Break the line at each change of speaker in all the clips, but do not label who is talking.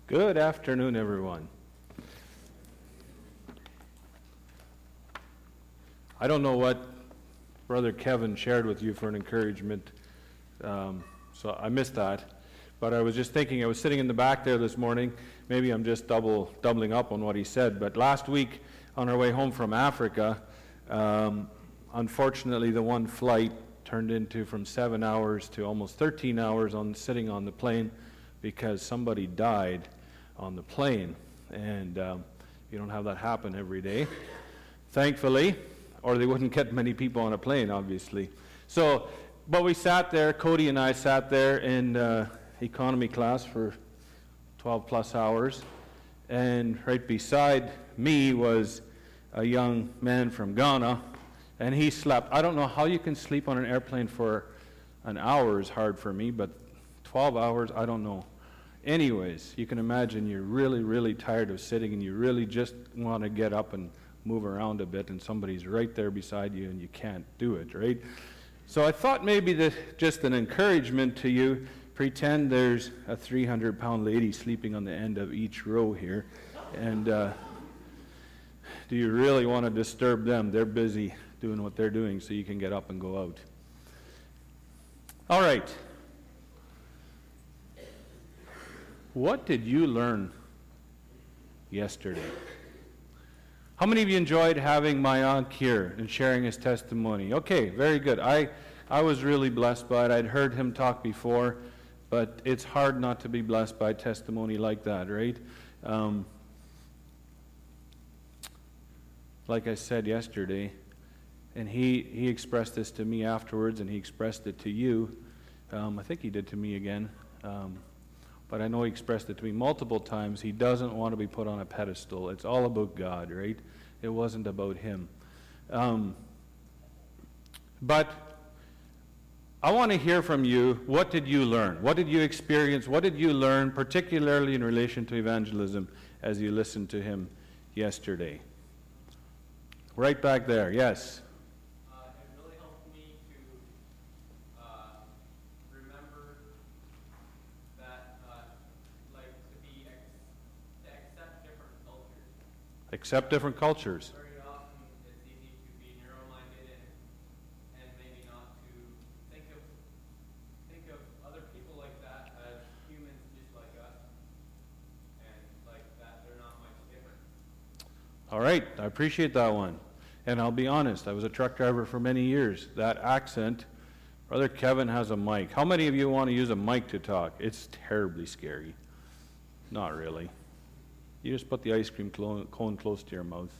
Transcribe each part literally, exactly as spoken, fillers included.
Good afternoon, everyone. I don't know what Brother Kevin shared with you for an encouragement, um, so I missed that. But I was just thinking, I was sitting in the back there this morning, maybe I'm just double doubling up on what he said, but last week on our way home from Africa, um, unfortunately the one flight turned into from seven hours to almost thirteen hours on sitting on the plane because somebody died on the plane, and um, you don't have that happen every day, thankfully, or they wouldn't get many people on a plane, obviously. So, but we sat there, Cody and I sat there in uh, economy class for twelve plus hours, and right beside me was a young man from Ghana, and he slept. I don't know how you can sleep on an airplane for an hour is hard for me, but twelve hours, I don't know. Anyways, you can imagine you're really, really tired of sitting and you really just want to get up and move around a bit, and somebody's right there beside you and you can't do it, right? So I thought maybe that just an encouragement to you, pretend there's a three hundred pound lady sleeping on the end of each row here, and uh, do you really want to disturb them? They're busy doing what they're doing, so you can get up and go out. All right. What did you learn yesterday? How many of you enjoyed having Mayank here and sharing his testimony? Okay, very good. I, I was really blessed by it. I'd heard him talk before, but it's hard not to be blessed by testimony like that, right? Um, like I said yesterday, and he, he expressed this to me afterwards, and he expressed it to you. Um, I think he did to me again. Um, but I know he expressed it to me multiple times. He doesn't want to be put on a pedestal. It's all about God, right? It wasn't about him. Um, but I want to hear from you, what did you learn? What did you experience? What did you learn, particularly in relation to evangelism, as you listened to him yesterday? Right back there, yes. Accept different cultures.
Very often it's easy to be narrow-minded and, and maybe not to think of think of other people like that as humans just like us, and like that they're not much different.
All right, I appreciate that one. And I'll be honest, I was a truck driver for many years. That accent, Brother Kevin has a mic. How many of you want to use a mic to talk? It's terribly scary. Not really. You just put the ice cream cone close to your mouth.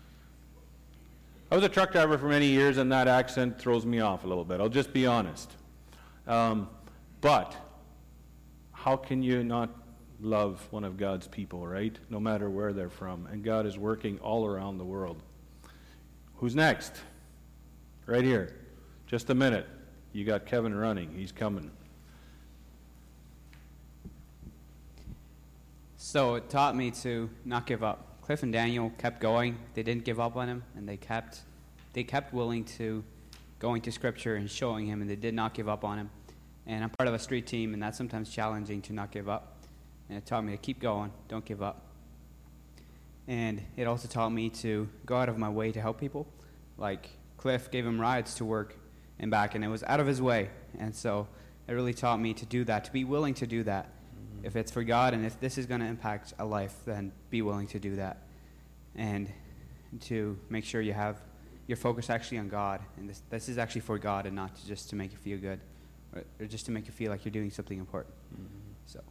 I was a truck driver for many years, and that accent throws me off a little bit. I'll just be honest. Um, but how can you not love one of God's people, right? No matter where they're from. And God is working all around the world. Who's next? Right here. Just a minute. You got Kevin running. He's coming.
So it taught me to not give up. Cliff and Daniel kept going. They didn't give up on him, and they kept they kept willing to going to Scripture and showing him, and they did not give up on him. And I'm part of a street team, and that's sometimes challenging to not give up. And it taught me to keep going, don't give up. And it also taught me to go out of my way to help people. Like Cliff gave him rides to work and back, and it was out of his way. And so it really taught me to do that, to be willing to do that. If it's for God and if this is going to impact a life, then be willing to do that. And to make sure you have your focus actually on God. And this, this is actually for God and not to just to make you feel good or, or just to make you feel like you're doing something important. Mm-hmm. So,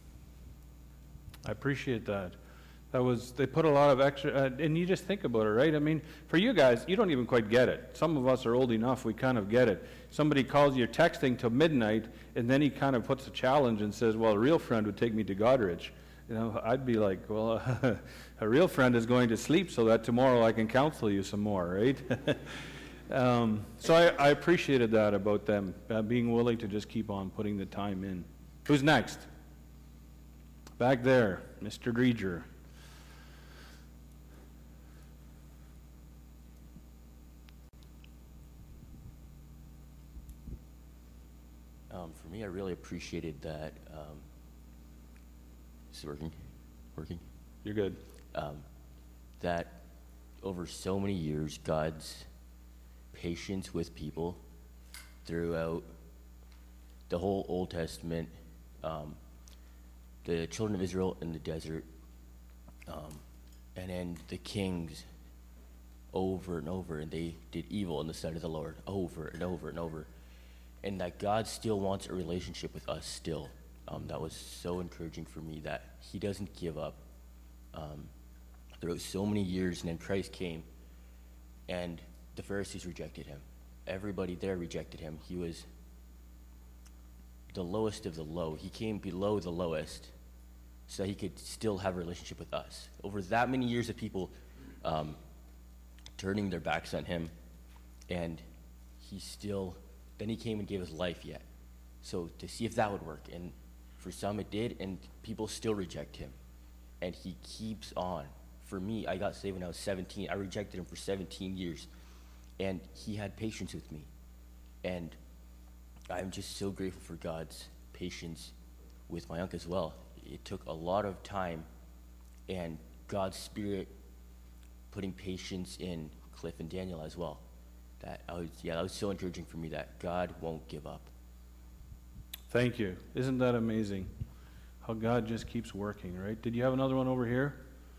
I appreciate that. That was, they put a lot of extra, uh, and you just think about it, right? I mean, for you guys, you don't even quite get it. Some of us are old enough, we kind of get it. Somebody calls you texting till midnight, and then he kind of puts a challenge and says, well, a real friend would take me to Goderich. You know, I'd be like, well, a real friend is going to sleep so that tomorrow I can counsel you some more, right? um, so I, I appreciated that about them, uh, being willing to just keep on putting the time in. Who's next? Back there, Mister Dreger.
Um, for me, I really appreciated that. Um, is it working? working?
You're good.
Um, that over so many years, God's patience with people throughout the whole Old Testament, um, the children of Israel in the desert, um, and then the kings over and over, and they did evil in the sight of the Lord over and over and over. And that God still wants a relationship with us still. Um, that was so encouraging for me, that he doesn't give up. Um, throughout so many years, and then Christ came, and the Pharisees rejected him. Everybody there rejected him. He was the lowest of the low. He came below the lowest so that he could still have a relationship with us. Over that many years of people um, turning their backs on him, and he still, then he came and gave his life yet. So to see if that would work, and for some it did, and people still reject him. And he keeps on. For me, I got saved when I was seventeen. I rejected him for seventeen years. And he had patience with me. And I'm just so grateful for God's patience with my uncle as well. It took a lot of time, and God's Spirit putting patience in Cliff and Daniel as well. That I was, yeah, that was so encouraging for me, that God won't give up.
Thank you. Isn't that amazing? How God just keeps working, right? Did you have another one over here?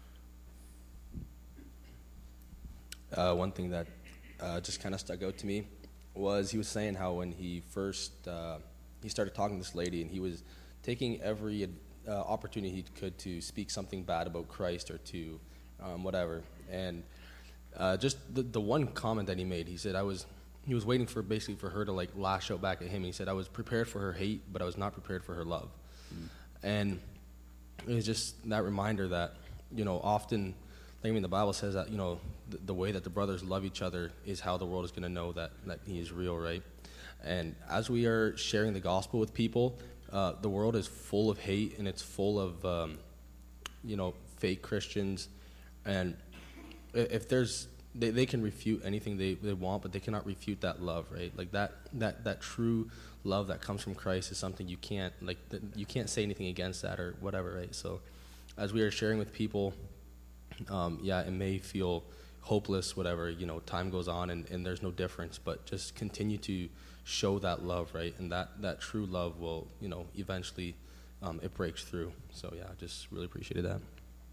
Uh, one thing that uh, just kind of stuck out to me was he was saying how when he first uh, he started talking to this lady, and he was taking every uh, opportunity he could to speak something bad about Christ or to um, whatever. And uh, just the, the one comment that he made, he said, I was he was waiting for basically for her to like lash out back at him. He said, I was prepared for her hate, but I was not prepared for her love. Mm. And it was just that reminder that, you know, often, I mean, the Bible says that, you know, the, the way that the brothers love each other is how the world is going to know that, that he is real, right? And as we are sharing the gospel with people, uh, the world is full of hate, and it's full of, um, you know, fake Christians. And if there's, they, they can refute anything they, they want, but they cannot refute that love, right? Like that, that, that true love that comes from Christ is something you can't, like, you can't say anything against that or whatever, right? So as we are sharing with people, um, yeah, it may feel hopeless, whatever, you know, time goes on and, and there's no difference, but just continue to show that love, right? And that, that true love will, you know, eventually um, it breaks through. So yeah, just really appreciated that.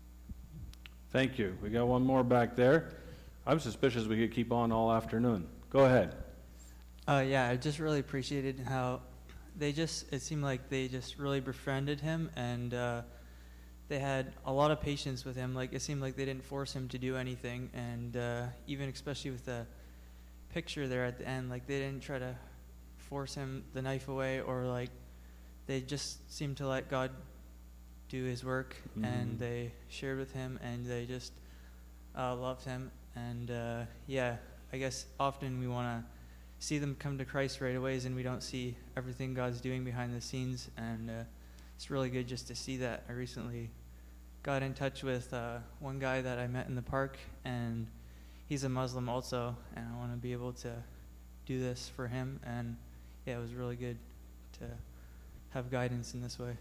Thank you. We got one more back there. I'm suspicious we could keep on all afternoon. Go ahead.
Uh, yeah, I just really appreciated how they just, it seemed like they just really befriended him, and uh, they had a lot of patience with him. Like, it seemed like they didn't force him to do anything, and uh, even especially with the picture there at the end, like, they didn't try to force him the knife away, or like, they just seemed to let God do his work, mm-hmm. and they shared with him, and they just uh, loved him. And uh, yeah, I guess often we want to see them come to Christ right away, and we don't see everything God's doing behind the scenes. And uh, it's really good just to see that. I recently got in touch with uh, one guy that I met in the park, and he's a Muslim also, and I want to be able to do this for him. And yeah, it was really good to have guidance in this way.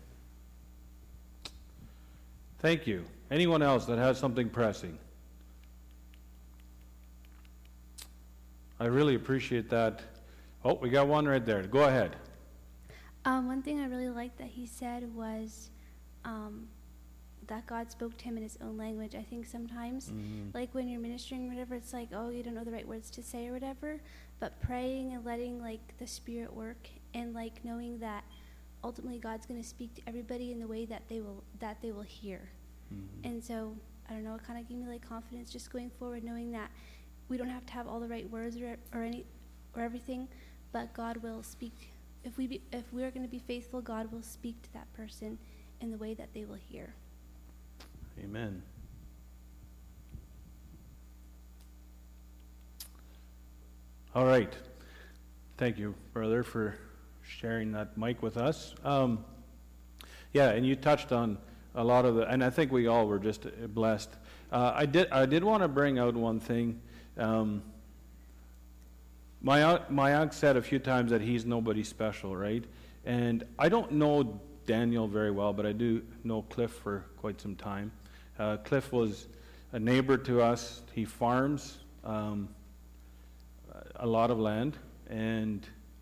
Thank you. Anyone else that has something pressing? I really appreciate that. Oh, we got one right there. Go ahead.
Um, one thing I really liked that he said was um, that God spoke to him in his own language. I think sometimes, mm-hmm. like when you're ministering or whatever, it's like, oh, you don't know the right words to say or whatever. But praying and letting like the Spirit work, and like knowing that ultimately God's going to speak to everybody in the way that they will that they will hear. Mm-hmm. And so I don't know, it kind of gave me like confidence just going forward, knowing that we don't have to have all the right words or, or any or everything, but God will speak. If we be, if we are going to be faithful, God will speak to that person in the way that they will hear.
Amen. All right. Thank you, brother, for sharing that mic with us. Um, yeah, and you touched on a lot of the, and I think we all were just blessed. Uh, I did I did want to bring out one thing. Um, my my uncle said a few times that he's nobody special, right? And I don't know Daniel very well, but I do know Cliff for quite some time. Uh, Cliff was a neighbor to us. He farms um, a lot of land, and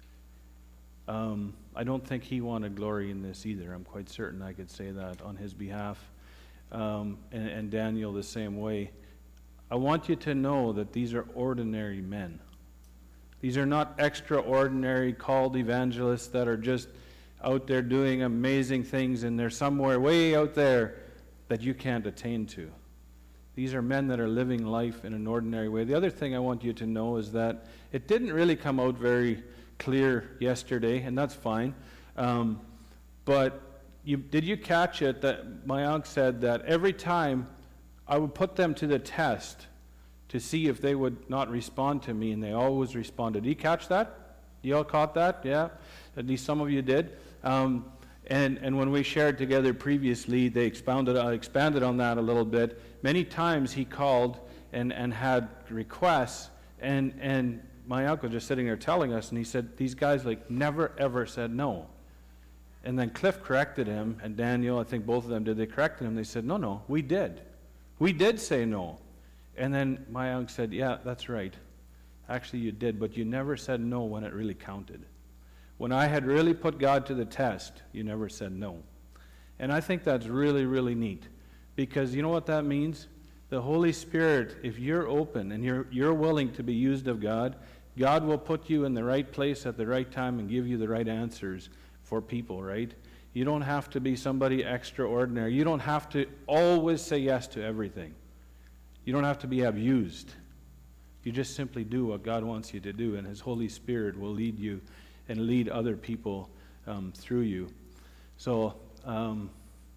um, I don't think he wanted glory in this either. I'm quite certain I could say that on his behalf, um, and, and Daniel the same way. I want you to know that these are ordinary men. These are not extraordinary called evangelists that are just out there doing amazing things, and they're somewhere way out there that you can't attain to. These are men that are living life in an ordinary way. The other thing I want you to know is that it didn't really come out very clear yesterday, and that's fine. Um, but you, did you catch it that my uncle said that every time I would put them to the test to see if they would not respond to me, and they always responded. Did you catch that? You all caught that? Yeah? At least some of you did. Um, and, and when we shared together previously, they expounded, uh, expanded on that a little bit. Many times he called and, and had requests, and, and my uncle just sitting there telling us, and he said, these guys like never ever said no. And then Cliff corrected him, and Daniel, I think both of them did, they corrected him. They said, no, no, we did. We did say no. And then my uncle said, yeah, that's right. Actually, you did, but you never said no when it really counted. When I had really put God to the test, you never said no. And I think that's really, really neat. Because you know what that means? The Holy Spirit, if you're open and you're, you're willing to be used of God, God will put you in the right place at the right time and give you the right answers for people, right? You don't have to be somebody extraordinary. You don't have to always say yes to everything. You don't have to be abused. You just simply do what God wants you to do, and His Holy Spirit will lead you and lead other people um, through you. So, um,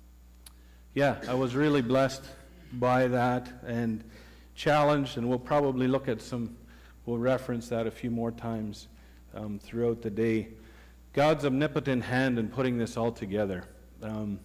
yeah, I was really blessed by that and challenged, and we'll probably look at some, we'll reference that a few more times um, throughout the day. God's omnipotent hand in putting this all together. Um,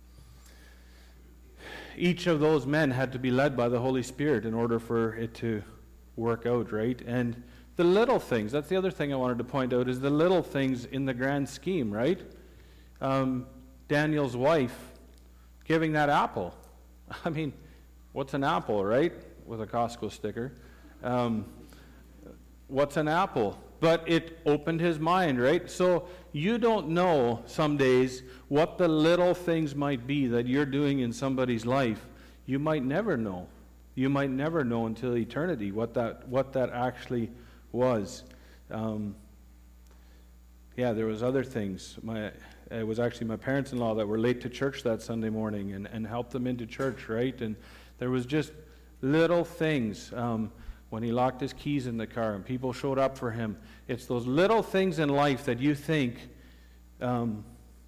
each of those men had to be led by the Holy Spirit in order for it to work out, right? And the little things, that's the other thing I wanted to point out, is the little things in the grand scheme, right? Um, Daniel's wife giving that apple. I mean, what's an apple, right? With a Costco sticker. Um, what's an apple? But it opened his mind, right? So you don't know some days what the little things might be that you're doing in somebody's life. You might never know. You might never know until eternity what that what that actually was. Um, yeah, there was other things. My it was actually my parents-in-law that were late to church that Sunday morning and, and helped them into church, right? And there was just little things. Um, when he locked his keys in the car and people showed up for him. It's those little things in life that you think um,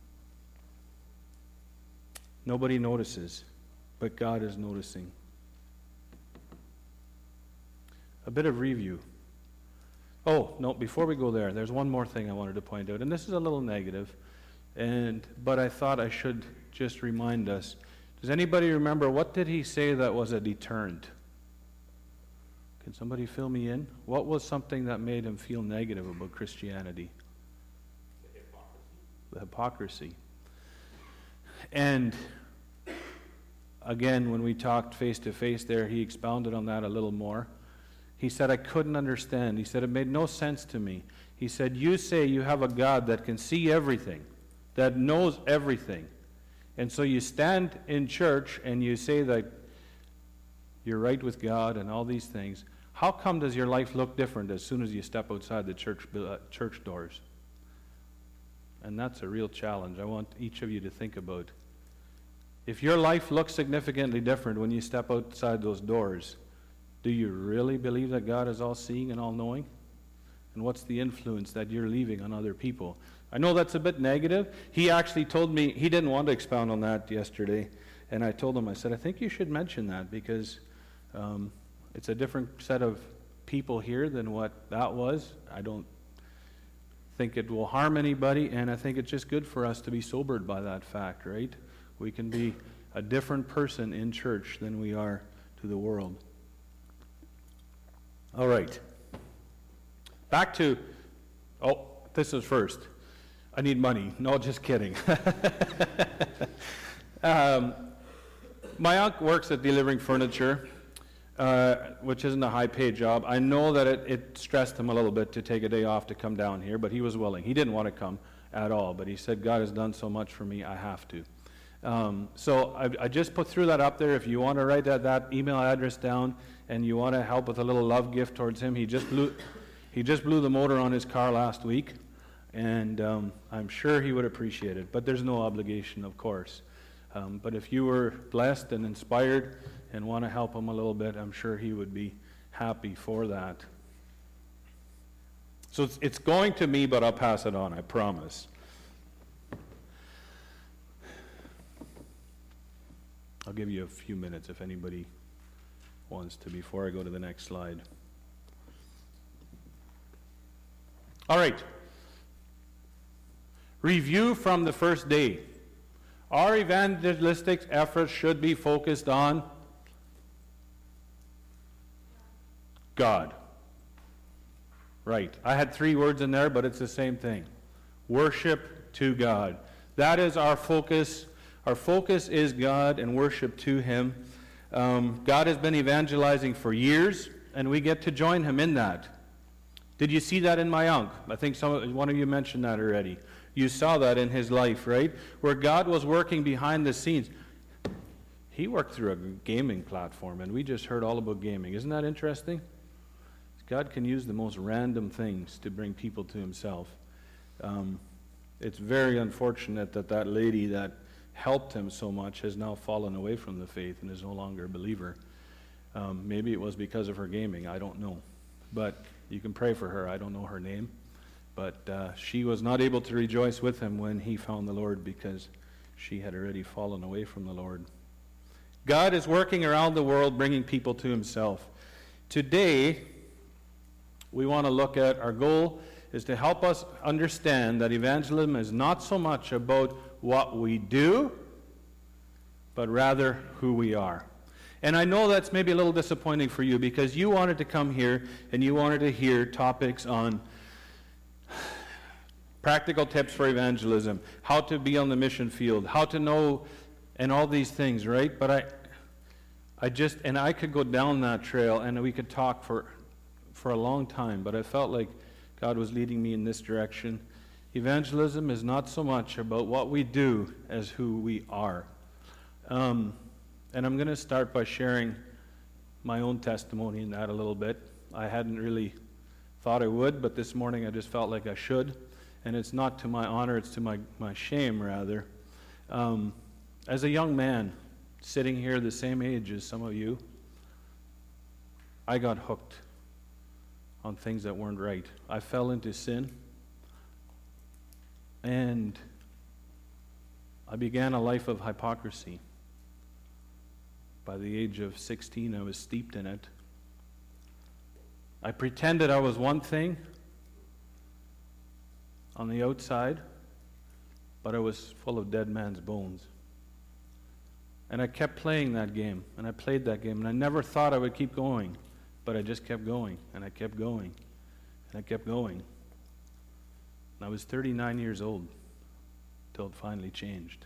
nobody notices, but God is noticing. A bit of review. Oh, no, before we go there, there's one more thing I wanted to point out, and this is a little negative, and but I thought I should just remind us. Does anybody remember, what did he say that was a deterrent? Can somebody fill me in? What was something that made him feel negative about Christianity? The hypocrisy. The hypocrisy. And again, when we talked face to face there, he expounded on that a little more. He said, I couldn't understand. He said, it made no sense to me. He said, you say you have a God that can see everything, that knows everything. And so you stand in church and you say that you're right with God and all these things. How come does your life look different as soon as you step outside the church uh, church doors? And that's a real challenge I want each of you to think about. If your life looks significantly different when you step outside those doors, do you really believe that God is all-seeing and all-knowing? And what's the influence that you're leaving on other people? I know that's a bit negative. He actually told me, he didn't want to expound on that yesterday. And I told him, I said, I think you should mention that because um, it's a different set of people here than what that was. I don't think it will harm anybody, and I think it's just good for us to be sobered by that fact, right? We can be a different person in church than we are to the world. All right. Back to, oh, this is first. I need money. No, just kidding. um, my uncle works at delivering furniture, uh, which isn't a high-paid job. I know that it, it stressed him a little bit to take a day off to come down here, but he was willing. He didn't want to come at all, but he said, God has done so much for me, I have to. Um, so I, I just put through that up there. If you want to write that, that email address down and you want to help with a little love gift towards him, he just blew, he just blew the motor on his car last week, and um, I'm sure he would appreciate it. But there's no obligation, of course. Um, but if you were blessed and inspired and want to help him a little bit, I'm sure he would be happy for that. So it's, it's going to me, but I'll pass it on, I promise. I'll give you a few minutes if anybody wants to before I go to the next slide. All right. Review from the first day. Our evangelistic efforts should be focused on God. Right. I had three words in there, but it's the same thing. Worship to God. That is our focus. Our focus is God and worship to Him. Um, God has been evangelizing for years, and we get to join Him in that. Did you see that in my uncle? I think some, one of you mentioned that already. You saw that in his life, right? Where God was working behind the scenes. He worked through a gaming platform, and we just heard all about gaming. Isn't that interesting? God can use the most random things to bring people to Himself. Um, it's very unfortunate that that lady that helped him so much has now fallen away from the faith and is no longer a believer. Um, maybe it was because of her gaming. I don't know. But you can pray for her. I don't know her name. But uh, she was not able to rejoice with him when he found the Lord because she had already fallen away from the Lord. God is working around the world bringing people to Himself. Today, we want to look at, our goal is to help us understand that evangelism is not so much about what we do, but rather who we are. And I know that's maybe a little disappointing for you because you wanted to come here and you wanted to hear topics on practical tips for evangelism, how to be on the mission field, how to know, and all these things, right? But I I just, and I could go down that trail and we could talk for for a long time, but I felt like God was leading me in this direction. Evangelism is not so much about what we do as who we are. Um, and I'm going to start by sharing my own testimony in that a little bit. I hadn't really thought I would, but this morning I just felt like I should. And it's not to my honor, it's to my, my shame, rather. Um, as a young man, sitting here the same age as some of you, I got hooked on things that weren't right. I fell into sin. And I began a life of hypocrisy. By the age of sixteen, I was steeped in it. I pretended I was one thing on the outside, but I was full of dead man's bones. And I kept playing that game, and I played that game, and I never thought I would keep going, but I just kept going, and I kept going, and I kept going. And I was thirty-nine years old till it finally changed.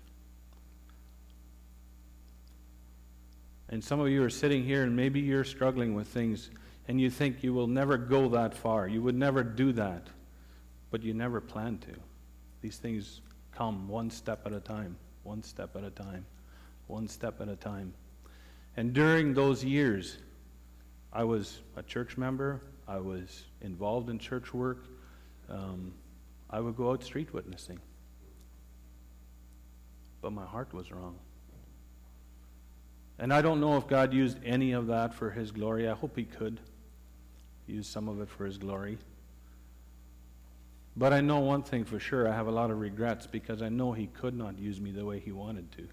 And some of you are sitting here and maybe you're struggling with things and you think you will never go that far. You would never do that. But you never plan to. These things come one step at a time, one step at a time, one step at a time. And during those years, I was a church member. I was involved in church work. Um, I would go out street witnessing. But my heart was wrong. And I don't know if God used any of that for His glory. I hope He could use some of it for His glory. But I know one thing for sure. I have a lot of regrets because I know He could not use me the way He wanted to.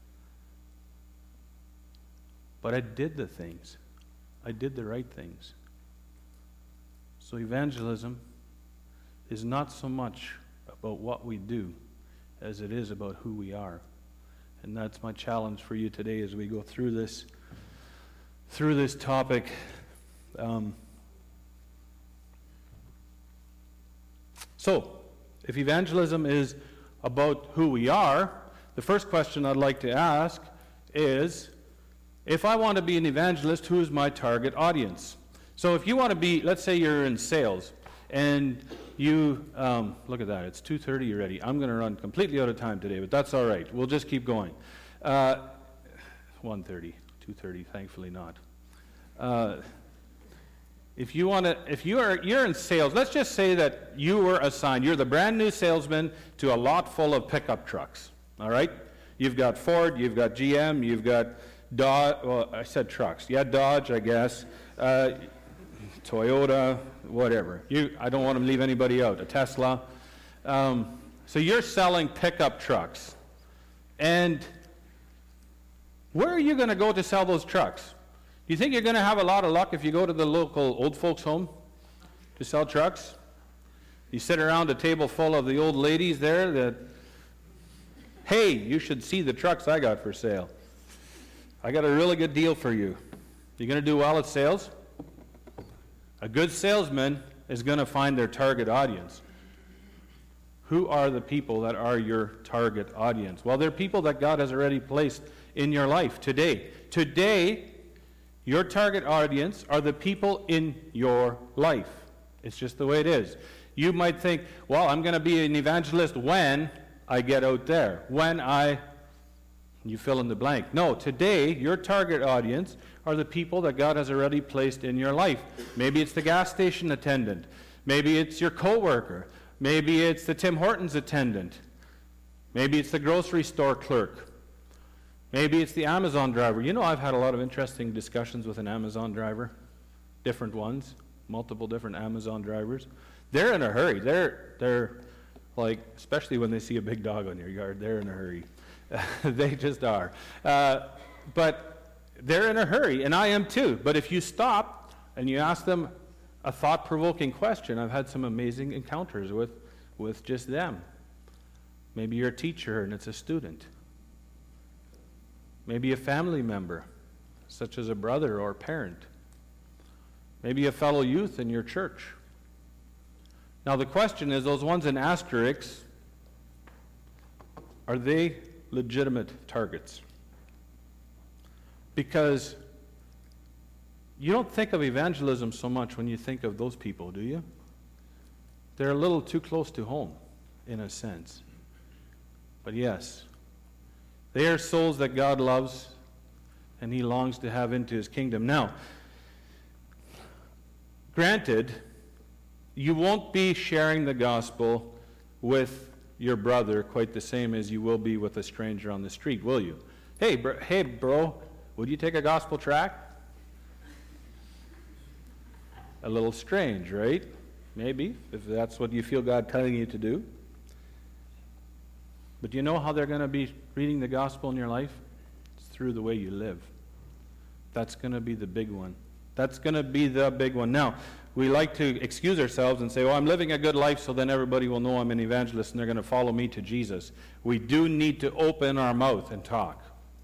But I did the things. I did the right things. So evangelism is not so much about what we do as it is about who we are. And that's my challenge for you today as we go through this through this topic. Um, so, If evangelism is about who we are, the first question I'd like to ask is, if I want to be an evangelist, who is my target audience? So if you want to be, let's say you're in sales, and you, um, look at that, it's two thirty already. I'm going to run completely out of time today, but that's all right. We'll just keep going. Uh, one thirty, two thirty, thankfully not. Uh, if you want to, if you are, you're in sales, let's just say that you were assigned, you're the brand new salesman to a lot full of pickup trucks, all right? You've got Ford, you've got G M, you've got Dodge, well, I said trucks, yeah, Dodge, I guess, uh, Toyota, whatever. You, I don't want to leave anybody out, a Tesla. Um, so you're selling pickup trucks. And where are you going to go to sell those trucks? Do you think you're going to have a lot of luck if you go to the local old folks home to sell trucks? You sit around a table full of the old ladies there that, hey, you should see the trucks I got for sale. I got a really good deal for you. You going to do well at sales? A good salesman is going to find their target audience. Who are the people that are your target audience? Well, they're people that God has already placed in your life today. Today, your target audience are the people in your life. It's just the way it is. You might think, well, I'm going to be an evangelist when I get out there, when I, you fill in the blank. No, today, your target audience are the people that God has already placed in your life. Maybe it's the gas station attendant. Maybe it's your coworker. Maybe it's the Tim Hortons attendant. Maybe it's the grocery store clerk. Maybe it's the Amazon driver. You know, I've had a lot of interesting discussions with an Amazon driver, different ones, multiple different Amazon drivers. They're in a hurry. They're, they're like, especially when they see a big dog on your yard, they're in a hurry. They just are. Uh, but they're in a hurry, and I am too. But if you stop and you ask them a thought-provoking question, I've had some amazing encounters with, with just them. Maybe you're a teacher and it's a student. Maybe a family member, such as a brother or parent. Maybe a fellow youth in your church. Now the question is, those ones in asterisks, are they legitimate targets? Because you don't think of evangelism so much when you think of those people, do you? They're a little too close to home, in a sense. But yes, they are souls that God loves and He longs to have into His kingdom. Now, granted, you won't be sharing the gospel with your brother quite the same as you will be with a stranger on the street, will you? Hey, bro, hey, bro, would you take a gospel tract? A little strange, right? Maybe, if that's what you feel God telling you to do. But do you know how they're going to be reading the gospel in your life? It's through the way you live. That's going to be the big one. That's going to be the big one. Now, we like to excuse ourselves and say, oh, I'm living a good life, so then everybody will know I'm an evangelist and they're going to follow me to Jesus. We do need to open our mouth and talk.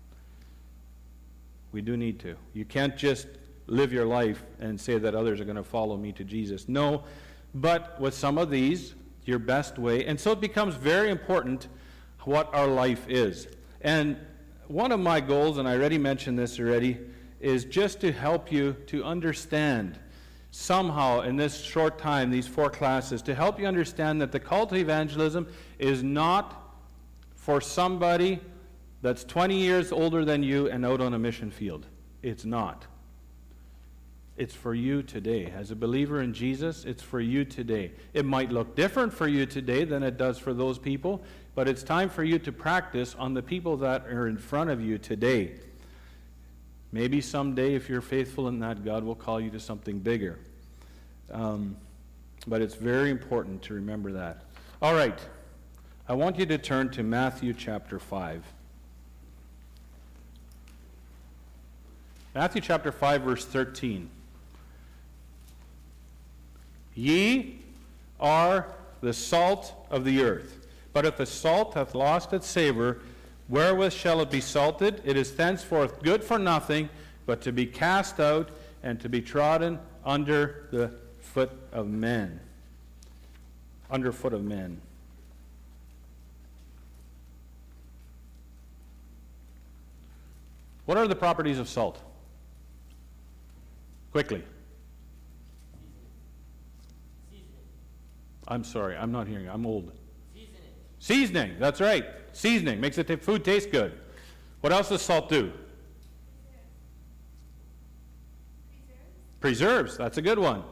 We do need to. You can't just live your life and say that others are going to follow me to Jesus. No, but with some of these, your best way. And so it becomes very important what our life is. And one of my goals, and I already mentioned this already, is just to help you to understand somehow in this short time, these four classes, to help you understand that the call to evangelism is not for somebody that's twenty years older than you and out on a mission field. It's not. It's for you today. As a believer in Jesus, it's for you today. It might look different for you today than it does for those people, but it's time for you to practice on the people that are in front of you today. Maybe someday, if you're faithful in that, God will call you to something bigger. Um, but it's very important to remember that. All right. I want you to turn to Matthew chapter five. Matthew chapter five, verse thirteen. Ye are the salt of the earth. But if the salt hath lost its savor, wherewith shall it be salted? It is thenceforth good for nothing, but to be cast out and to be trodden under the foot of men. Under foot of men. What are the properties of salt? Quickly. I'm sorry, I'm not hearing. I'm old. Seasoning. Seasoning, that's right. Seasoning makes the t- food taste good. What else does salt do? Preserves. Preserves, that's a good one.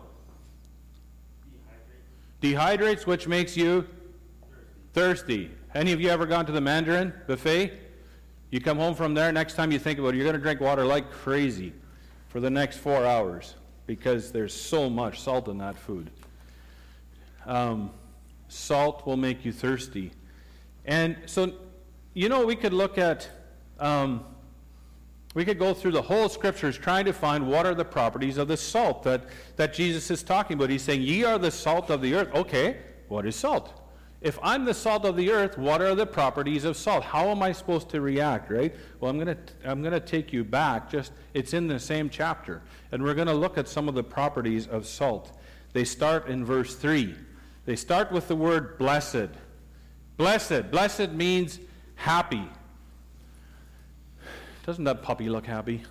Dehydrates. Dehydrates, which makes you thirsty. thirsty. Any of you ever gone to the Mandarin buffet? You come home from there, next time you think about it, you're going to drink water like crazy for the next four hours because there's so much salt in that food. Um, salt will make you thirsty. And so, you know, we could look at, um, we could go through the whole scriptures trying to find what are the properties of the salt that, that Jesus is talking about. He's saying, ye are the salt of the earth. Okay, what is salt? If I'm the salt of the earth, what are the properties of salt? How am I supposed to react, right? Well, I'm going to I'm going to take you back. Just it's in the same chapter, and we're going to look at some of the properties of salt. They start in verse three. They start with the word blessed. Blessed. Blessed means happy. Doesn't that puppy look happy?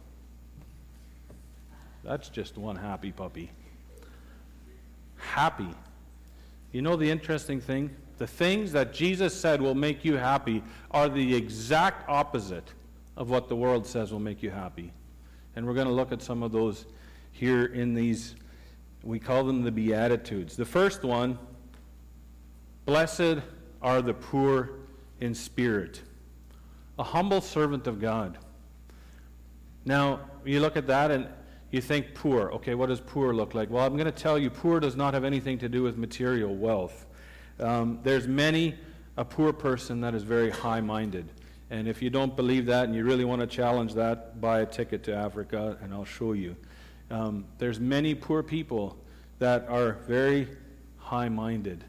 That's just one happy puppy. Happy. You know the interesting thing? The things that Jesus said will make you happy are the exact opposite of what the world says will make you happy. And we're going to look at some of those here in these, we call them the Beatitudes. The first one, blessed are the poor in spirit. A humble servant of God. Now, you look at that and you think poor. Okay, what does poor look like? Well, I'm going to tell you, poor does not have anything to do with material wealth. Um, there's many a poor person that is very high-minded. And if you don't believe that and you really want to challenge that, buy a ticket to Africa and I'll show you. Um, there's many poor people that are very high-minded.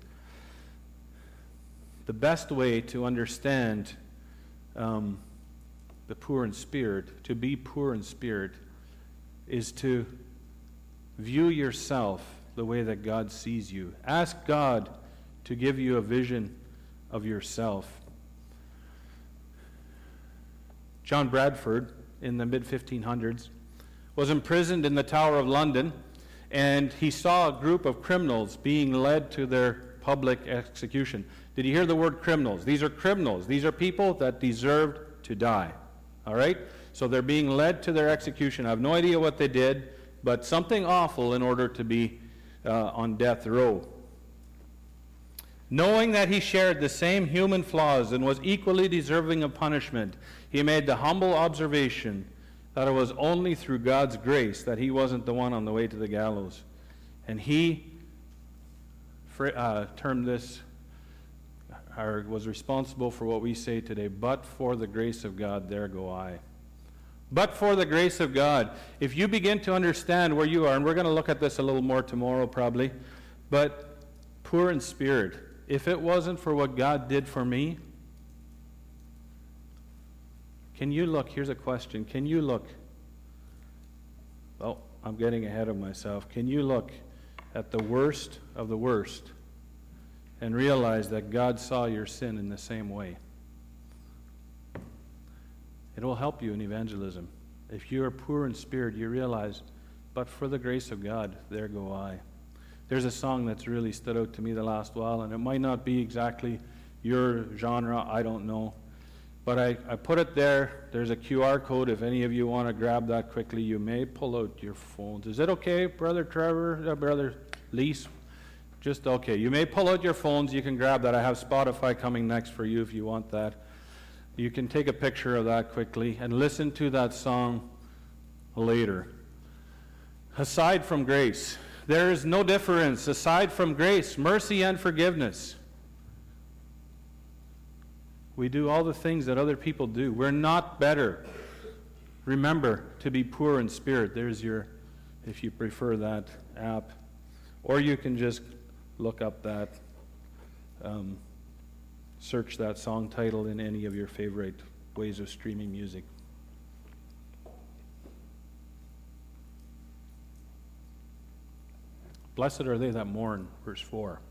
The best way to understand um, the poor in spirit, to be poor in spirit, is to view yourself the way that God sees you. Ask God to give you a vision of yourself. John Bradford, in the mid fifteen hundreds, was imprisoned in the Tower of London, and he saw a group of criminals being led to their public execution. Did you hear the word criminals? These are criminals. These are people that deserved to die. All right? So they're being led to their execution. I have no idea what they did, but something awful in order to be uh, on death row. Knowing that he shared the same human flaws and was equally deserving of punishment, he made the humble observation that it was only through God's grace that he wasn't the one on the way to the gallows. And he uh, termed this, or was responsible for what we say today, but for the grace of God, there go I. But for the grace of God. If you begin to understand where you are, and we're going to look at this a little more tomorrow probably, but poor in spirit, if it wasn't for what God did for me, can you look, here's a question, can you look, well, I'm getting ahead of myself, can you look at the worst of the worst and realize that God saw your sin in the same way? It will help you in evangelism. If you are poor in spirit, you realize, but for the grace of God, there go I. There's a song that's really stood out to me the last while, and it might not be exactly your genre, I don't know. But I, I put it there. There's a Q R code. If any of you want to grab that quickly, you may pull out your phones. Is it okay, Brother Trevor, uh, Brother Lease? Just okay. You may pull out your phones. You can grab that. I have Spotify coming next for you if you want that. You can take a picture of that quickly and listen to that song later. Aside from grace, there is no difference. Aside from grace, mercy, and forgiveness, we do all the things that other people do. We're not better. Remember to be poor in spirit. There's your, if you prefer that app. Or you can just look up that, um, search that song title in any of your favorite ways of streaming music. Blessed are they that mourn, verse four,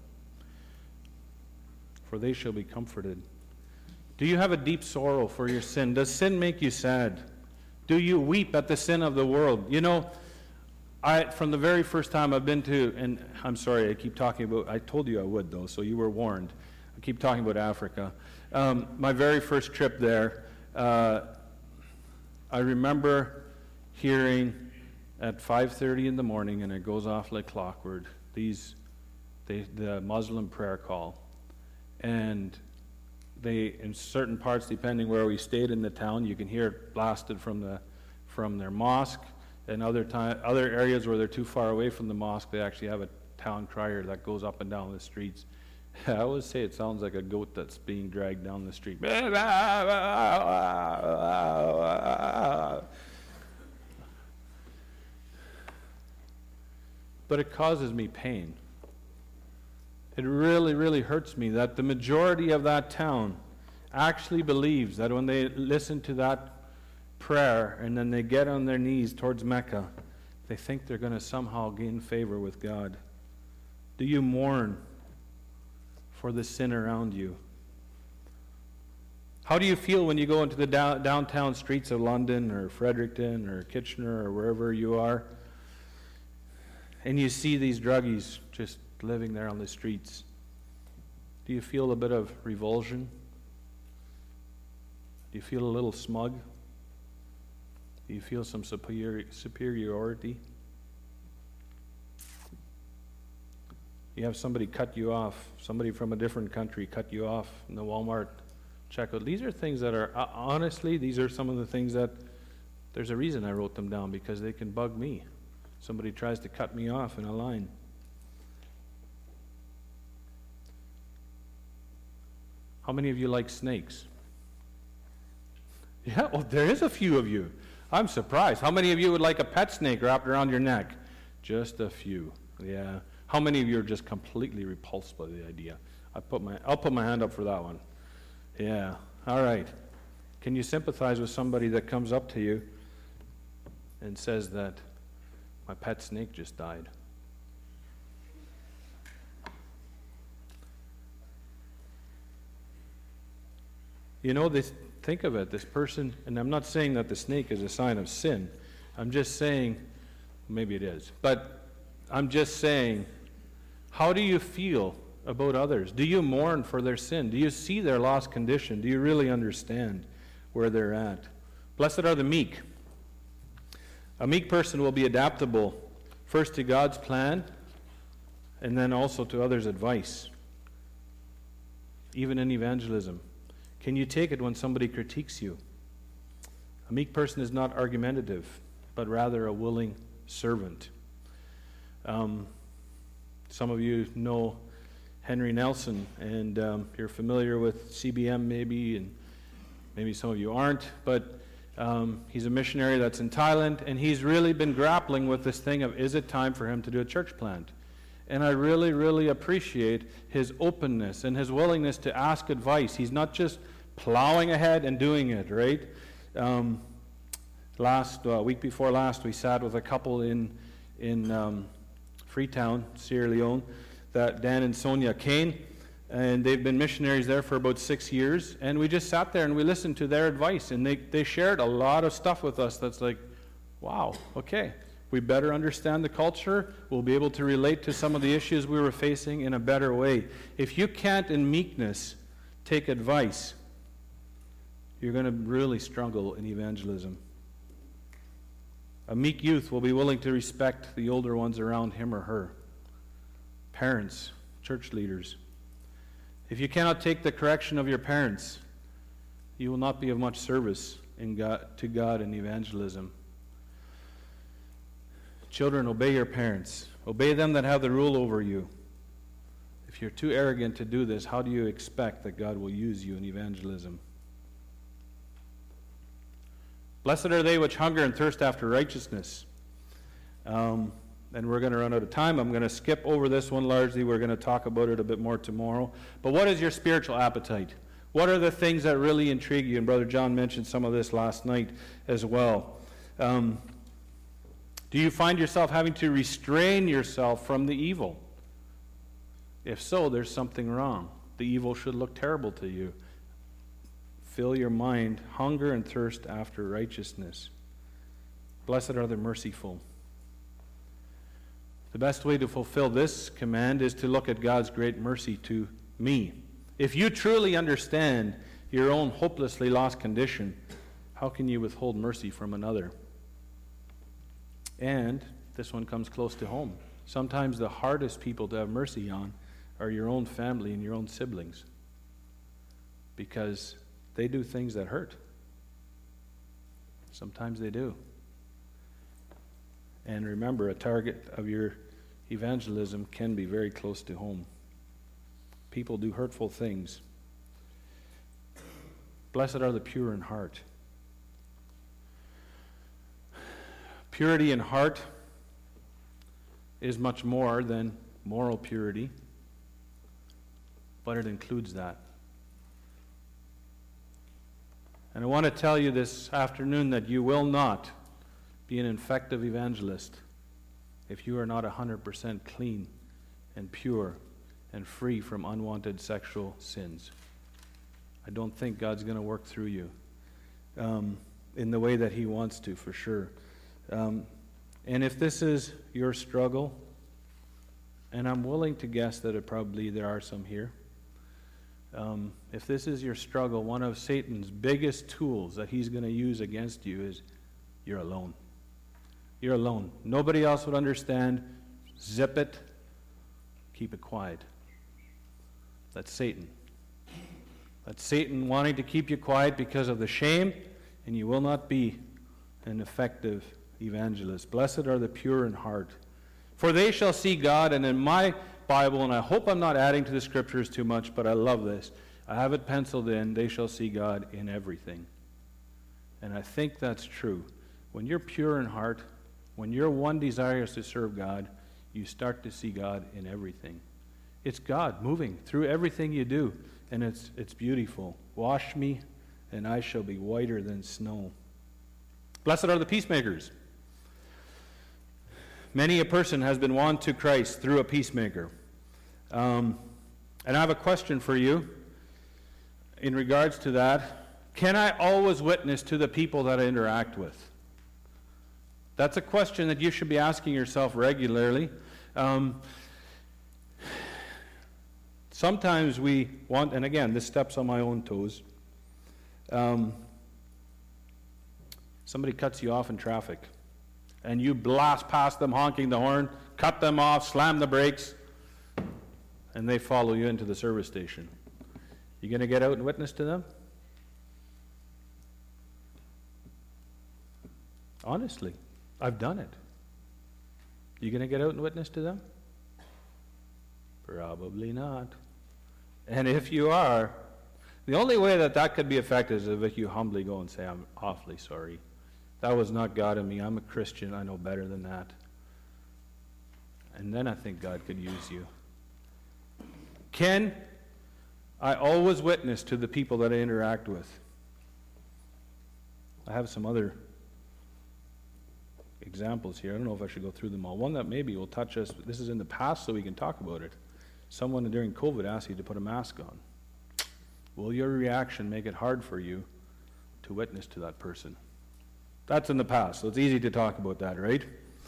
for they shall be comforted. Do you have a deep sorrow for your sin? Does sin make you sad? Do you weep at the sin of the world? You know, I, from the very first time I've been to, and I'm sorry, I keep talking about, I told you I would though, so you were warned. I keep talking about Africa. Um, my very first trip there, uh, I remember hearing at five thirty in the morning, and it goes off like clockwork, these, they, the Muslim prayer call. And they, in certain parts, depending where we stayed in the town, you can hear it blasted from the, from their mosque. And other time, other areas where they're too far away from the mosque, they actually have a town crier that goes up and down the streets. I always say it sounds like a goat that's being dragged down the street. But it causes me pain. It really, really hurts me that the majority of that town actually believes that when they listen to that prayer and then they get on their knees towards Mecca, they think they're going to somehow gain favor with God. Do you mourn for the sin around you? How do you feel when you go into the down, downtown streets of London or Fredericton or Kitchener or wherever you are, and you see these druggies just living there on the streets? Do you feel a bit of revulsion? Do you feel a little smug? Do you feel some superior, superiority? You have somebody cut you off, somebody from a different country cut you off in the Walmart checkout. These are things that are, uh, honestly, these are some of the things that, there's a reason I wrote them down, because they can bug me. Somebody tries to cut me off in a line. How many of you like snakes? Yeah, well, there is a few of you. I'm surprised. How many of you would like a pet snake wrapped around your neck? Just a few. Yeah. How many of you are just completely repulsed by the idea? I put my, I'll put my hand up for that one. Yeah. All right. Can you sympathize with somebody that comes up to you and says that my pet snake just died? You know, this, think of it, this person, and I'm not saying that the snake is a sign of sin. I'm just saying, maybe it is, but I'm just saying, how do you feel about others? Do you mourn for their sin? Do you see their lost condition? Do you really understand where they're at? Blessed are the meek. A meek person will be adaptable, first to God's plan, and then also to others' advice, even in evangelism. Can you take it when somebody critiques you? A meek person is not argumentative, but rather a willing servant. Um, some of you know Henry Nelson, and um, you're familiar with C B M maybe, and maybe some of you aren't, but um, he's a missionary that's in Thailand, and he's really been grappling with this thing of, is it time for him to do a church plant? And I really, really appreciate his openness and his willingness to ask advice. He's not just plowing ahead and doing it, right? Um, last uh, week before last, we sat with a couple in in um, Freetown, Sierra Leone, that Dan and Sonia Kane, and they've been missionaries there for about six years. And we just sat there and we listened to their advice, and they they shared a lot of stuff with us. That's like, wow, okay. We better understand the culture. We'll be able to relate to some of the issues we were facing in a better way. If you can't, in meekness, take advice, you're going to really struggle in evangelism. A meek youth will be willing to respect the older ones around him or her. Parents, church leaders. If you cannot take the correction of your parents, you will not be of much service in God, to God in evangelism. Children, obey your parents. Obey them that have the rule over you. If you're too arrogant to do this, how do you expect that God will use you in evangelism? Blessed are they which hunger and thirst after righteousness. Um, and we're going to run out of time. I'm going to skip over this one largely. We're going to talk about it a bit more tomorrow. But what is your spiritual appetite? What are the things that really intrigue you? And Brother John mentioned some of this last night as well. Um, Do you find yourself having to restrain yourself from the evil? If so, there's something wrong. The evil should look terrible to you. Fill your mind, hunger and thirst after righteousness. Blessed are the merciful. The best way to fulfill this command is to look at God's great mercy to me. If you truly understand your own hopelessly lost condition, how can you withhold mercy from another? And this one comes close to home. Sometimes the hardest people to have mercy on are your own family and your own siblings, because they do things that hurt. Sometimes they do. And remember, a target of your evangelism can be very close to home. People do hurtful things. Blessed are the pure in heart. Purity in heart is much more than moral purity, but it includes that. And I want to tell you this afternoon that you will not be an effective evangelist if you are not one hundred percent clean and pure and free from unwanted sexual sins. I don't think God's going to work through you um, in the way that He wants to, for sure. Um, and if this is your struggle, and I'm willing to guess that it probably there are some here, um, if this is your struggle, one of Satan's biggest tools that he's going to use against you is you're alone. You're alone. Nobody else would understand. Zip it. Keep it quiet. That's Satan. That's Satan wanting to keep you quiet because of the shame, and you will not be an effective evangelist. Blessed are the pure in heart, for they shall see God. And in my Bible, and I hope I'm not adding to the scriptures too much, but I love this. I have it penciled in, they shall see God in everything. And I think that's true. When you're pure in heart, when your one desire is to serve God, you start to see God in everything. It's God moving through everything you do, and it's it's beautiful. Wash me, and I shall be whiter than snow. Blessed are the peacemakers. Many a person has been won to Christ through a peacemaker. Um, and I have a question for you in regards to that. Can I always witness to the people that I interact with? That's a question that you should be asking yourself regularly. Um, sometimes we want, and again, this steps on my own toes. Um, somebody cuts you off in traffic, and you blast past them honking the horn, cut them off, slam the brakes, and they follow you into the service station. You going to get out and witness to them? Honestly, I've done it. You going to get out and witness to them? Probably not. And if you are, the only way that that could be effective is if you humbly go and say, I'm awfully sorry. That was not God in me. I'm a Christian. I know better than that. And then I think God could use you. Can I always witness to the people that I interact with? I have some other examples here. I don't know if I should go through them all. One that maybe will touch us. This is in the past, so we can talk about it. Someone during COVID asked you to put a mask on. Will your reaction make it hard for you to witness to that person? That's in the past, so it's easy to talk about that, right?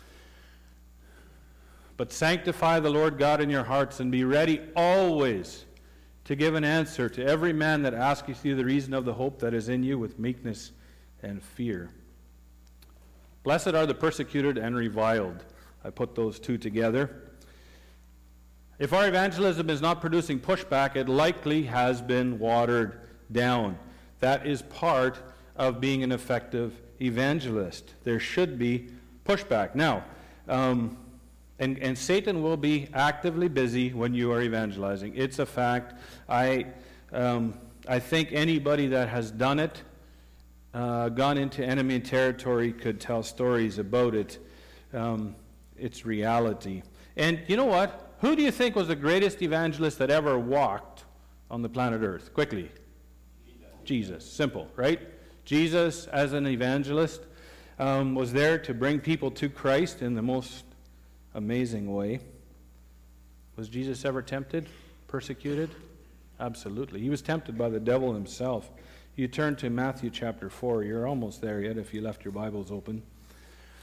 But sanctify the Lord God in your hearts, and be ready always to give an answer to every man that asketh you the reason of the hope that is in you with meekness and fear. Blessed are the persecuted and reviled. I put those two together. If our evangelism is not producing pushback, it likely has been watered down. That is part of being an effective evangelist. There should be pushback. Now, um, and, and Satan will be actively busy when you are evangelizing. It's a fact. I, um, I think anybody that has done it, uh, gone into enemy territory, could tell stories about it. Um, it's reality. And you know what? Who do you think was the greatest evangelist that ever walked on the planet Earth? Quickly. Jesus. Jesus. Simple, right? Jesus, as an evangelist, um, was there to bring people to Christ in the most amazing way. Was Jesus ever tempted, persecuted? Absolutely. He was tempted by the devil himself. You turn to Matthew chapter four. You're almost there yet if you left your Bibles open.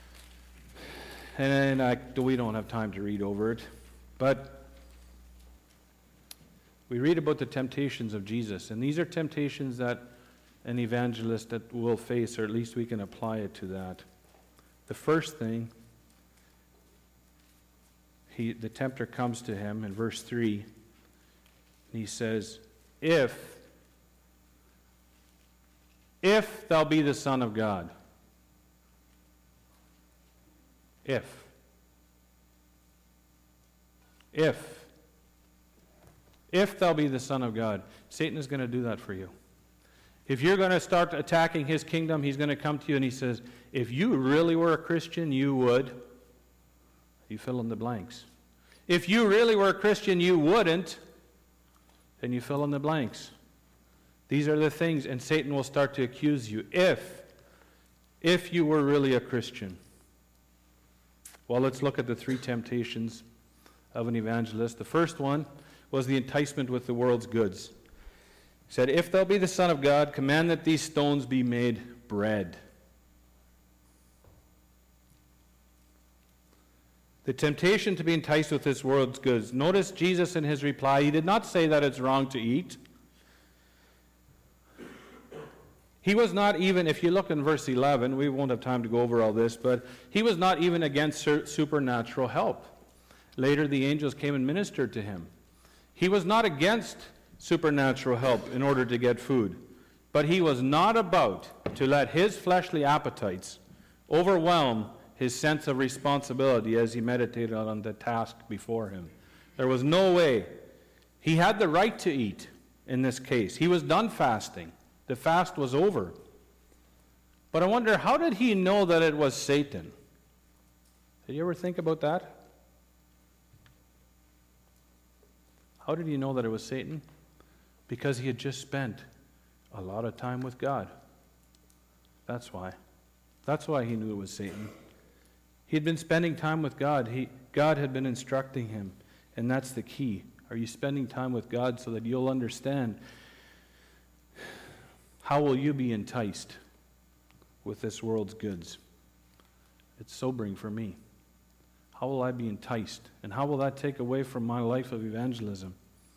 and I, we don't have time to read over it, but we read about the temptations of Jesus, and these are temptations that an evangelist that will face, or at least we can apply it to that. The first thing, he, the tempter comes to him in verse three, and he says, if, if thou be the Son of God. If. If. If thou be the Son of God. Satan is going to do that for you. If you're going to start attacking his kingdom, he's going to come to you and he says, if you really were a Christian, you would. You fill in the blanks. If you really were a Christian, you wouldn't. And you fill in the blanks. These are the things, and Satan will start to accuse you. If, if you were really a Christian. Well, let's look at the three temptations of an evangelist. The first one was the enticement with the world's goods. He said, if thou be the Son of God, command that these stones be made bread. The temptation to be enticed with this world's goods. Notice Jesus in his reply, he did not say that it's wrong to eat. He was not even, if you look in verse eleven, we won't have time to go over all this, but he was not even against supernatural help. Later, the angels came and ministered to him. He was not against supernatural help in order to get food, but he was not about to let his fleshly appetites overwhelm his sense of responsibility as he meditated on the task before him. There was no way. He had the right to eat in this case. He was done fasting. The fast was over. But I wonder, how did he know that it was Satan? Did you ever think about that? How did he know that it was Satan? Because he had just spent a lot of time with God. That's why. That's why he knew it was Satan. He had been spending time with God. He, God had been instructing him. And that's the key. Are you spending time with God so that you'll understand how will you be enticed with this world's goods? It's sobering for me. How will I be enticed? And how will that take away from my life of evangelism?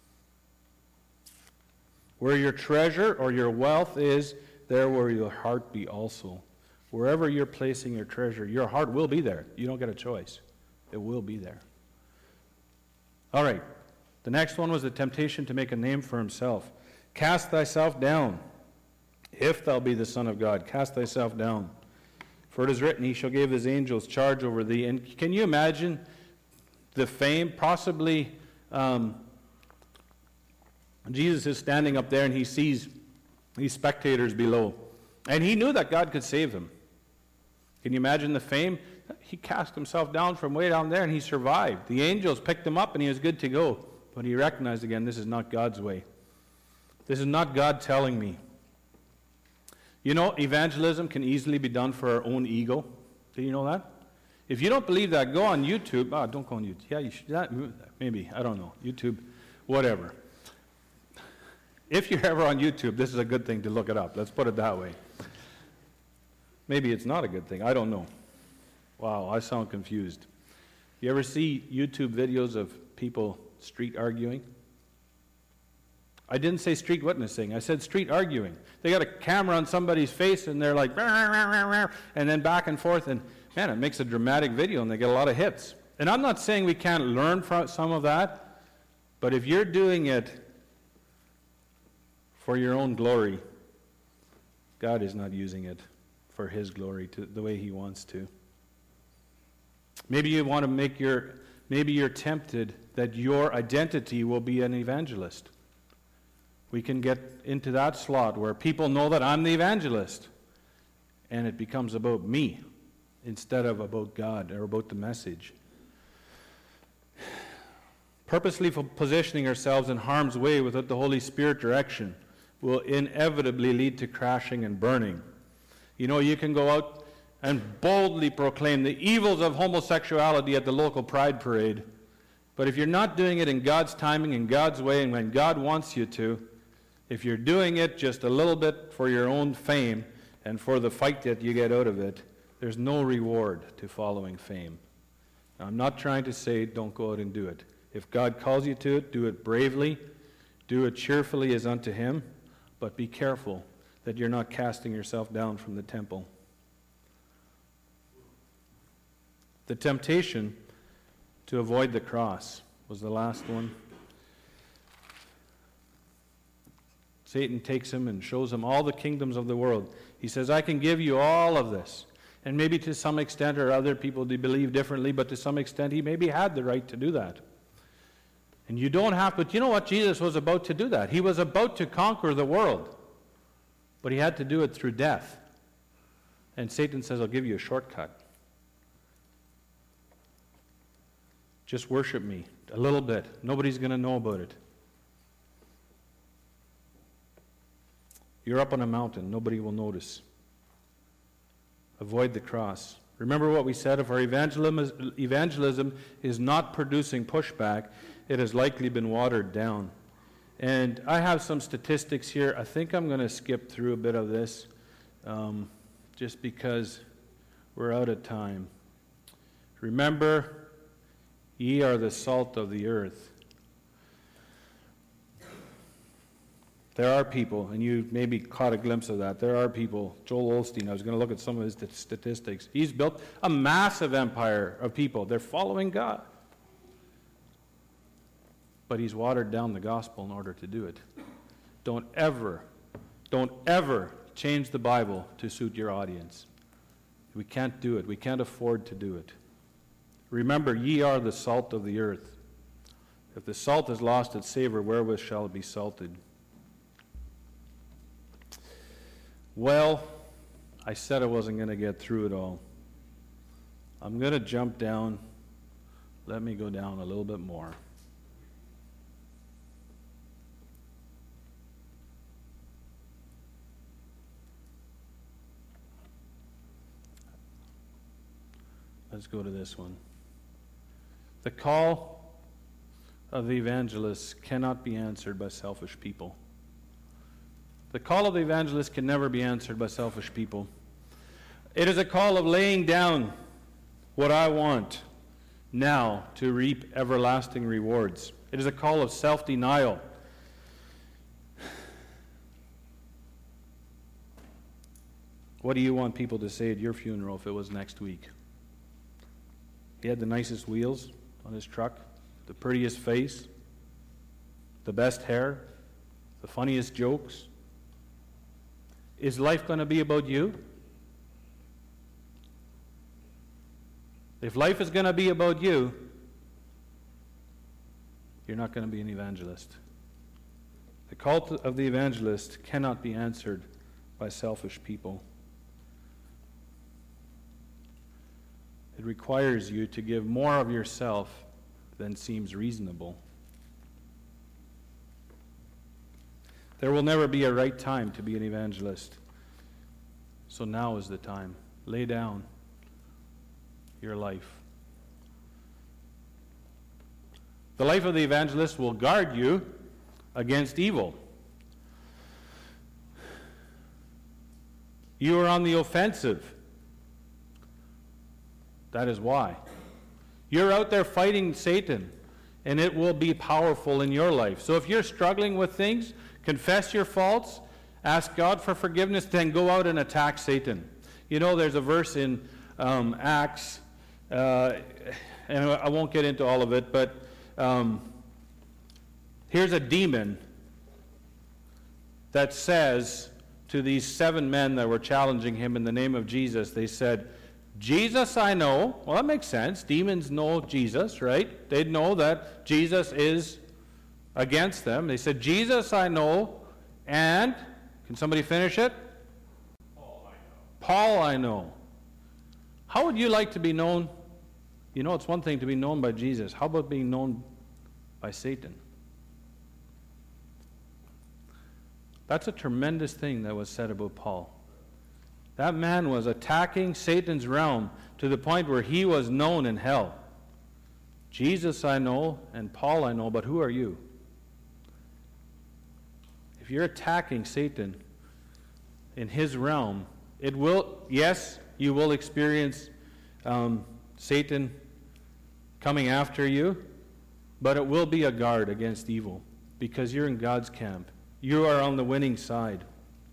Where your treasure or your wealth is, there will your heart be also. Wherever you're placing your treasure, your heart will be there. You don't get a choice. It will be there. All right. The next one was the temptation to make a name for himself. Cast thyself down. If thou be the Son of God, cast thyself down. For it is written, he shall give his angels charge over thee. And can you imagine the fame? Possibly um, Jesus is standing up there and he sees these spectators below. And he knew that God could save him. Can you imagine the fame? He cast himself down from way down there and he survived. The angels picked him up and he was good to go. But he recognized again, this is not God's way. This is not God telling me. You know, evangelism can easily be done for our own ego. Do you know that? If you don't believe that, go on YouTube. Ah, don't go on YouTube. Yeah, you should. That, maybe. I don't know. YouTube, whatever. If you're ever on YouTube, this is a good thing to look it up. Let's put it that way. Maybe it's not a good thing. I don't know. Wow, I sound confused. You ever see YouTube videos of people street arguing? I didn't say street witnessing. I said street arguing. They got a camera on somebody's face and they're like, rah, rah, rah, rah, and then back and forth. And man, it makes a dramatic video and they get a lot of hits. And I'm not saying we can't learn from some of that, but if you're doing it for your own glory, God is not using it for his glory to the way he wants to. Maybe you want to make your, maybe you're tempted that your identity will be an evangelist. We can get into that slot where people know that I'm the evangelist. And it becomes about me instead of about God or about the message. Purposely positioning ourselves in harm's way without the Holy Spirit direction will inevitably lead to crashing and burning. You know, you can go out and boldly proclaim the evils of homosexuality at the local pride parade, but if you're not doing it in God's timing, in God's way, and when God wants you to, if you're doing it just a little bit for your own fame and for the fight that you get out of it, there's no reward to following fame. I'm not trying to say don't go out and do it. If God calls you to it, do it bravely, do it cheerfully as unto him, but be careful that you're not casting yourself down from the temple. The temptation to avoid the cross was the last one. Satan takes him and shows him all the kingdoms of the world. He says, I can give you all of this. And maybe to some extent, or other people they believe differently, but to some extent he maybe had the right to do that. And you don't have, but you know what? Jesus was about to do that. He was about to conquer the world. But he had to do it through death. And Satan says, I'll give you a shortcut. Just worship me a little bit. Nobody's going to know about it. You're up on a mountain. Nobody will notice. Avoid the cross. Remember what we said, if our evangelism, evangelism is not producing pushback, it has likely been watered down. And I have some statistics here. I think I'm going to skip through a bit of this um, just because we're out of time. Remember, ye are the salt of the earth. There are people, and you maybe caught a glimpse of that, there are people, Joel Osteen, I was going to look at some of his statistics. He's built a massive empire of people. They're following God. But he's watered down the gospel in order to do it. Don't ever, don't ever change the Bible to suit your audience. We can't do it. We can't afford to do it. Remember, ye are the salt of the earth. If the salt has lost its savor, wherewith shall it be salted? Well, I said I wasn't going to get through it all. I'm going to jump down. Let me go down a little bit more. Let's go to this one. The call of the evangelists cannot be answered by selfish people. The call of the evangelist can never be answered by selfish people. It is a call of laying down what I want now to reap everlasting rewards. It is a call of self-denial. What do you want people to say at your funeral if it was next week? He had the nicest wheels on his truck, the prettiest face, the best hair, the funniest jokes. Is life going to be about you? If life is going to be about you, you're not going to be an evangelist. The call of the evangelist cannot be answered by selfish people. It requires you to give more of yourself than seems reasonable. There will never be a right time to be an evangelist. So now is the time. Lay down your life. The life of the evangelist will guard you against evil. You are on the offensive. That is why. You're out there fighting Satan, and it will be powerful in your life. So if you're struggling with things, confess your faults, ask God for forgiveness, then go out and attack Satan. You know, there's a verse in um, Acts, uh, and I won't get into all of it, but um, here's a demon that says to these seven men that were challenging him in the name of Jesus, they said, Jesus I know. Well, that makes sense. Demons know Jesus, right? They'd know that Jesus is against them. They said, Jesus I know, and, can somebody finish it? Paul I know. Paul I know. How would you like to be known? You know, it's one thing to be known by Jesus. How about being known by Satan? That's a tremendous thing that was said about Paul. That man was attacking Satan's realm to the point where he was known in hell. Jesus I know, and Paul I know, but who are you? If you're attacking Satan in his realm, it will, yes, you will experience um, Satan coming after you, but it will be a guard against evil because you're in God's camp. You are on the winning side.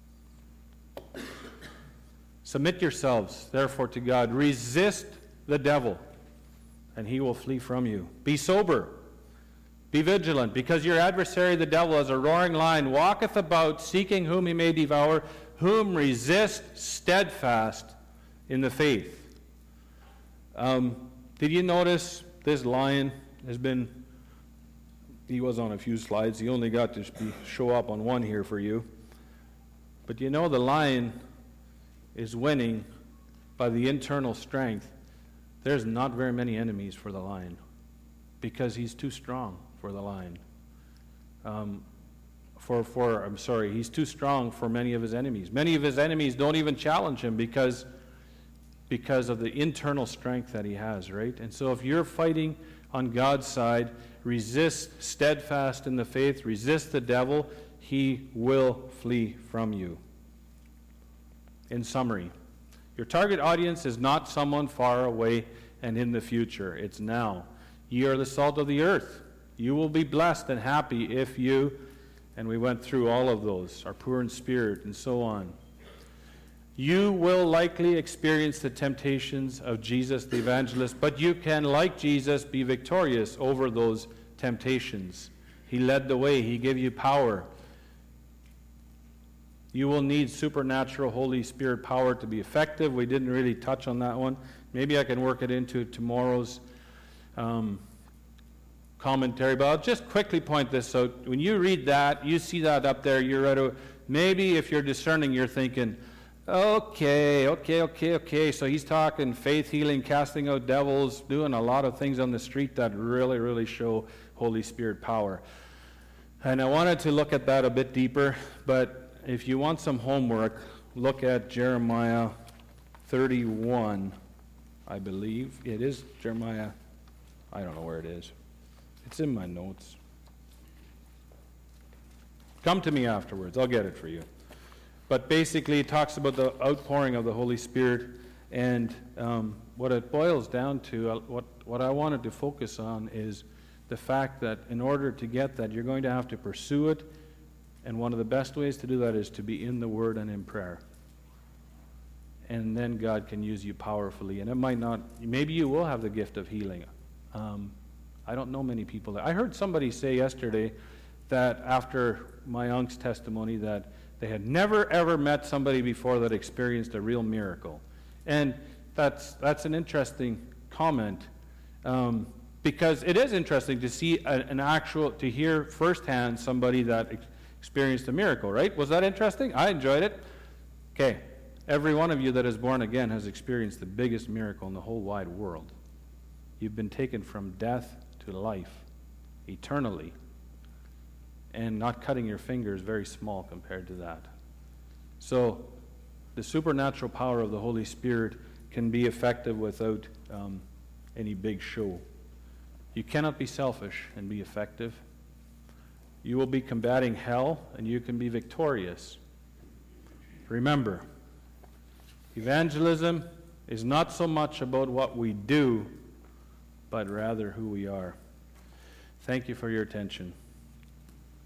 Submit yourselves, therefore, to God. Resist the devil, and he will flee from you. Be sober. Be vigilant, because your adversary, the devil, as a roaring lion, walketh about, seeking whom he may devour, whom resist steadfast in the faith. Um, did you notice this lion has been, he was on a few slides, he only got to be, show up on one here for you. But you know the lion is winning by the internal strength. There's not very many enemies for the lion because he's too strong for the lion. Um, for, for, I'm sorry, he's too strong for many of his enemies. Many of his enemies don't even challenge him because, because of the internal strength that he has, right? And so if you're fighting on God's side, resist steadfast in the faith, resist the devil, he will flee from you. In summary, your target audience is not someone far away and in the future. It's now. Ye are the salt of the earth. You will be blessed and happy if you, and we went through all of those, are poor in spirit and so on. You will likely experience the temptations of Jesus the evangelist, but you can, like Jesus, be victorious over those temptations. He led the way. He gave you power. You will need supernatural Holy Spirit power to be effective. We didn't really touch on that one. Maybe I can work it into tomorrow's um, commentary, but I'll just quickly point this out. When you read that, you see that up there, you're at a, maybe if you're discerning, you're thinking, okay, okay, okay, okay, so he's talking faith healing, casting out devils, doing a lot of things on the street that really, really show Holy Spirit power. And I wanted to look at that a bit deeper, but if you want some homework, look at Jeremiah thirty-one, I believe. It is Jeremiah, I don't know where it is. It's in my notes. Come to me afterwards, I'll get it for you. But basically it talks about the outpouring of the Holy Spirit, and um, what it boils down to, uh, what, what I wanted to focus on is the fact that in order to get that, you're going to have to pursue it. And one of the best ways to do that is to be in the Word and in prayer. And then God can use you powerfully. And it might not, maybe you will have the gift of healing. Um, I don't know many people that. I heard somebody say yesterday that after my uncle's testimony that they had never ever met somebody before that experienced a real miracle. And that's, that's an interesting comment. Um, because it is interesting to see a, an actual, to hear firsthand somebody that ex- experienced a miracle, right? Was that interesting? I enjoyed it. Okay. Every one of you that is born again has experienced the biggest miracle in the whole wide world. You've been taken from death to life, eternally. And not cutting your finger is very small compared to that. So, the supernatural power of the Holy Spirit can be effective without um, any big show. You cannot be selfish and be effective. You will be combating hell, and you can be victorious. Remember, evangelism is not so much about what we do, but rather who we are. Thank you for your attention.